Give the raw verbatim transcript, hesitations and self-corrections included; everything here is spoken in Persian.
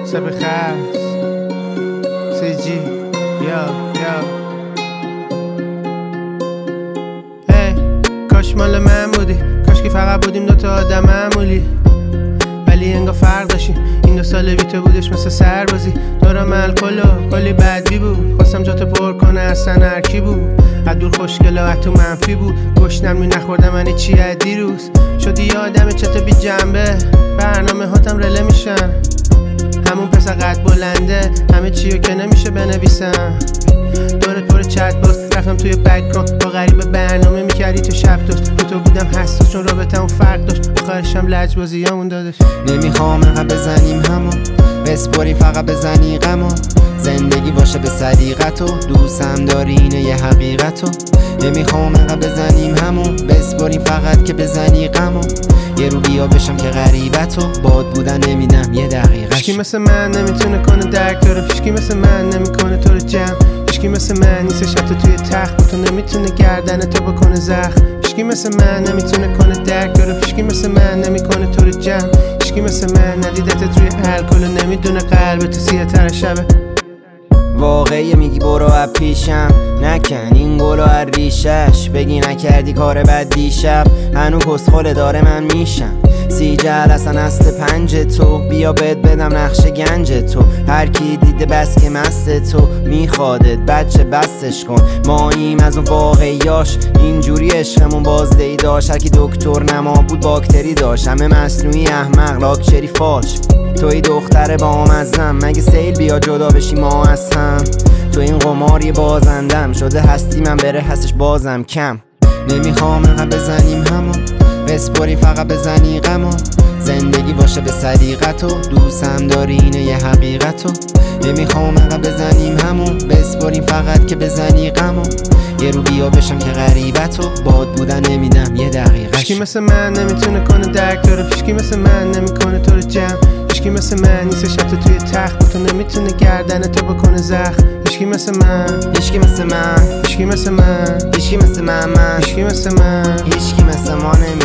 سب خست سی جی یا یا هی کاش مال من بودی، کاش که فقط بودیم دوتا آدم معمولی، ولی انگار فرق داشتیم. این دو سال بی تو بودش مثل سربازی، دورم الکل و کلی بدبی بود، خواستم جاتو پر کنه اصلا هرکی بود. از دور خوشگلا از تو منفی بود، گشنم می نخوردم من چی از دیروز. شدی یادم چطور بی جنبه، برنامه هاتم رله میشن، همون پسر قد بلنده، همه چیو که نمیشه بنویسم. دورت پر چت باز رفتم توی بک‌گراند، با غریبه برنامه میکردی تو شب داشت، تو تو بودم حساس چون رابطمون فرق داشت، آخرشم لجبازیامون دادش. نمیخوام انقدر بزنیم همون، بسپریم فقط بزنی غمون، زندگی باشه به صدیقتو، دوستم داری اینه یه حقیقتو. نمیخوام انقدر بزنیم همون، بسپریم فقط که بزنی غمون، یه رو بیا بشم که غریبتو، باد بودن نمیدم یه دقیقه. هیچکی مثل من نمیتونه کنه درک داره، هیچکی مثل من نمیکنه تو رو جمع، هیچکی مثل من نیستش حتی توی تخت، تو نمیتونه گردن تو بکنه زخم. هیچکی مثل من نمیتونه کنه درک داره، هیچکی مثل من نمیکنه تو رو جمع، هیچکی مثل من ندیدت توی الکل و نمیدونه قلبت سیاه تر شبه. واقعی میگی برو از پیشم، نکن این گلو از ریشش، بگی نکردی کار بد دیشب، هنو کسخل داره من میشم. سی جلسن است پنج تو، بیا بد بدم نقش گنج تو، هر کی دیده بس که مست تو، میخوادت بچه بستش کن. ماییم از اون واقعیاش، اینجوری عشقمون بازدهی داشت، هر کی دکتر نما بود باکتری داشت، همه مصنوعی احمق لاکچری فالش. توی دختر با مزم، مگه سیل بیا جدا بشی ما از هم، تو این قمار یه بازندم شده هستی من بره هستش بازم کم. نمیخوام انقدر بزنیم همون، بسپری فقط بزنی غمون، زندگی باشه به صدیقتو، دوستم داری اینه یه حقیقتو. نمیخوام انقدر بزنیم همون، بسپریم فقط که بزنی غمون، یه رو بیا بشم که غریبتو، باد بودن نمیدم یه دقیقه. هیچکی مثل من نمیتونه کنه درک داره، هیچکی مثل من نمیکنه تو رو جمع، هیچکی مثل من نیستش حتی توی تخت، تو نمیتونه گردن تو بکنه زخم. هیچکی مثل من، هیچکی مثل من، هیچکی مثل من، هیچکی مثل من، من هیچکی مثل من، هیچکی مثل ما نمی